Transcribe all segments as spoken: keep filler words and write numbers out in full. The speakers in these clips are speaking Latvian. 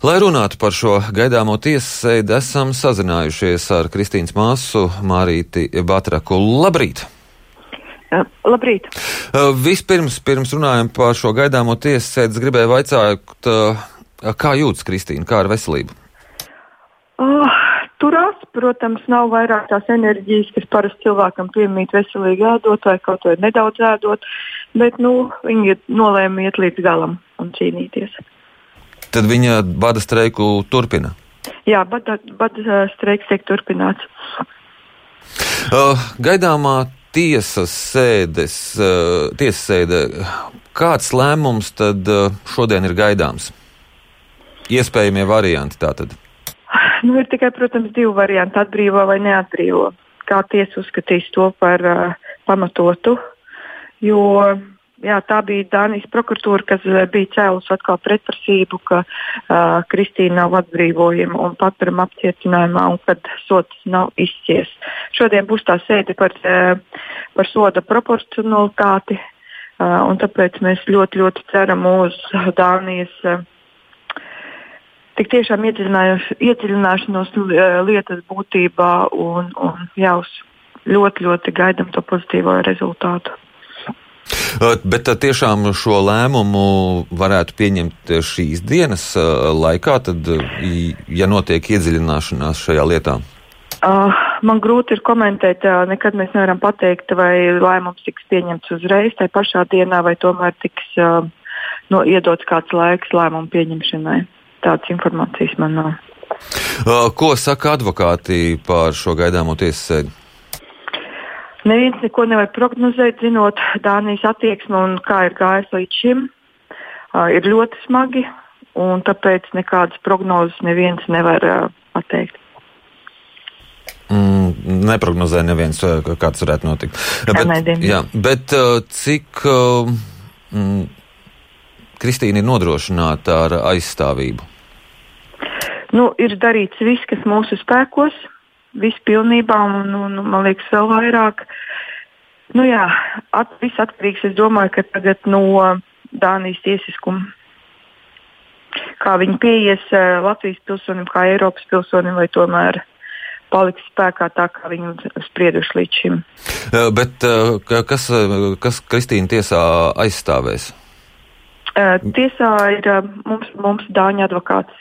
Lai runātu par šo gaidāmo tiesas sēdi, esam sazinājušies ar Kristīnas māsu Mārīti Batraku. Labrīt! Uh, labrīt! Uh, vispirms, pirms runājam par šo gaidāmo tiesas sēdi, gribēju vaicāt, uh, kā jūtas Kristīna, kā ar veselību? Uh, turās, protams, nav vairāk tās enerģijas, kas parasti cilvēkam piemīt veselīgi ēdot vai kaut vai nedaudz ēdot, bet, nu, viņi nolēma iet līdz galam un cīnīties. Tad viņa bada streiku turpina? Jā, bada, bada streiks tiek turpināts. Uh, gaidāmā tiesas sēdes, uh, tiesas sēde, kāds lēmums tad uh, šodien ir gaidāms? Iespējamie varianti tātad? Nu, ir tikai, protams, divi varianti - atbrīvo vai neatbrīvo. Kā tiesa uzskatīs to par uh, pamatotu, jo jā, tā bija Dānijas prokuratūra, kas bija cēlus atkal pretprasību, ka uh, Kristīna nav atbrīvojama un paturama apcietinājumā un kad sods nav izcies. Šodien būs tā sēde par, uh, par soda proporcionalitāti, uh, un tāpēc mēs ļoti, ļoti ceram uz Dānijas uh, tik tiešām iedziļināšanos lietas būtībā un, un jā, uz ļoti, ļoti gaidam to pozitīvo rezultātu. Bet tiešām šo lēmumu varētu pieņemt šīs dienas laikā, tad, ja notiek iedziļināšanās šajā lietā? Uh, man grūti ir komentēt, uh, nekad mēs nevaram pateikt, vai lēmums tiks pieņemts uzreiz, tai pašā dienā, vai tomēr tiks uh, no, iedots kāds laiks lēmumu pieņemšanai. Tādas informācijas man nav. Uh, ko saka advokāti par šo gaidāmo tiesas sēdi? Neviens neko nevar prognozēt, zinot Dānijas attieksmi un kā ir gājis līdz šim. Uh, ir ļoti smagi, un tāpēc nekādas prognozes neviens nevar uh, pateikt. Mm, neprognozē neviens, kāds varētu notikt. Jā, bet, jā, bet uh, cik uh, mm, Kristīna ir nodrošināta ar aizstāvību? Nu, ir darīts viss, kas mūsu spēkos. Viss pilnībā, un, un man liekas, vēl vairāk. Nu jā, at, viss atkarīgs, es domāju, ka tagad no Dānijas tiesiskuma. Kā viņi pieies Latvijas pilsonim, kā Eiropas pilsonim, vai tomēr paliks spēkā tā, kā viņi sprieduši līdz šim. Bet kas, kas Kristīna tiesā aizstāvēs? Tiesā ir mums, mums Dāņu advokāts.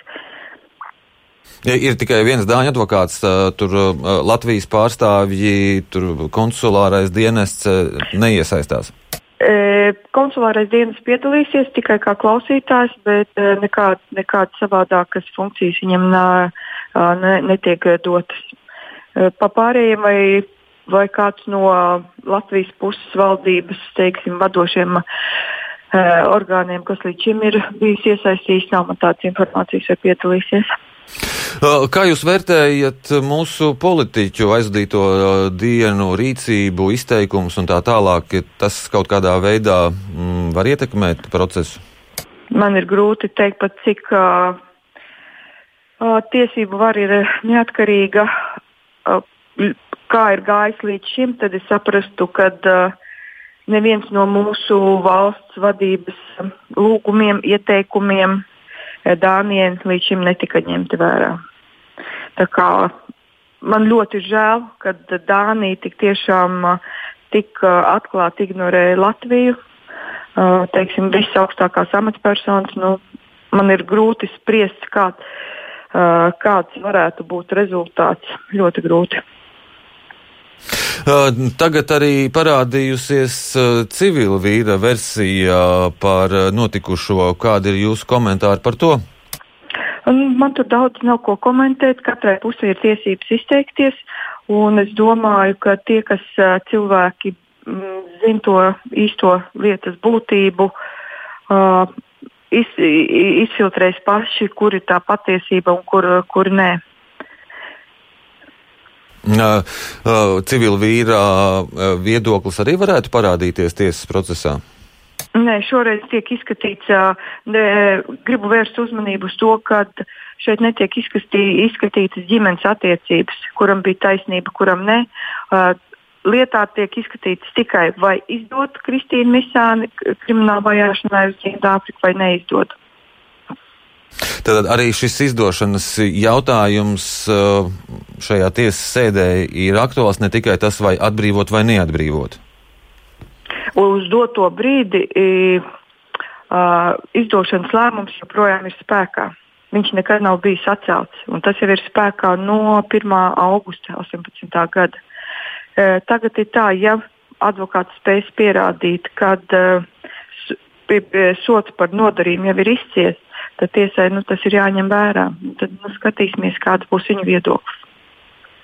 Ir tikai viens Dāņu advokāts, tur Latvijas pārstāvji, tur konsulārais dienests neiesaistās. Konsulārais dienests piedalīsies tikai kā klausītājs, bet nekād, nekādas savādākas funkcijas viņam nā, ne, netiek dotas. Pa pārējiem vai, vai kāds no Latvijas puses valdības, teiksim, vadošiem orgāniem, kas līdz šim ir bijis iesaistīts, nav man tādas informācijas, vai piedalīsies. Kā jūs vērtējat mūsu politiķu aizdīto dienu rīcību, izteikumus un tā tālāk? Tas kaut kādā veidā mm, var ietekmēt procesu? Man ir grūti teikt, pat cik uh, uh, tiesību var ir neatkarīga, uh, kā ir gājis līdz šim, tad es saprastu, ka uh, neviens no mūsu valsts vadības lūgumiem, ieteikumiem Dānijai līdz šim netika ņemti vērā. Tā kā man ļoti žēl, ka Dānija tik tiešām tik atklāti ignorēja Latviju. Teiksim, visas augstākās amatpersonas. Nu, man ir grūti spriest, kā, kāds varētu būt rezultāts. Ļoti grūti. Tagad arī parādījusies civila vīra versija par notikušo. Kādi ir jūsu komentāri par to? Man tur daudz nav ko komentēt. Katrai pusē ir tiesības izteikties. Un es domāju, ka tie, kas cilvēki zina to īsto lietas būtību, iz, izfiltrēs paši, kur ir tā patiesība un kur, kur nē. Civila vīra viedoklis arī varētu parādīties tiesas procesā? Nē, šoreiz tiek izskatīts, ne, gribu vērst uzmanību uz to, ka šeit netiek izskatī, izskatītas ģimenes attiecības, kuram bija taisnība, kuram ne. Lietā tiek izskatīts tikai vai izdot Kristīnu Misāni krimināla vajāšanai uz Dienvidāfriku vai neizdot. Tad arī šis izdošanas jautājums šajā tiesas sēdē ir aktuāls, ne tikai tas, vai atbrīvot vai neatbrīvot. Uz doto brīdi uh, izdošanas lēmums joprojām ir spēkā. Viņš nekad nav bijis atcelts, un tas jau ir spēkā no pirmā augusta astoņpadsmitā gada. Uh, tagad ir tā, ja advokāts spēs pierādīt, kad uh, sots par nodarījumu jau ir izciests, tad tiesai nu, tas ir jāņem vērā. Tad nu, skatīsimies, kāda būs viņa viedoklis.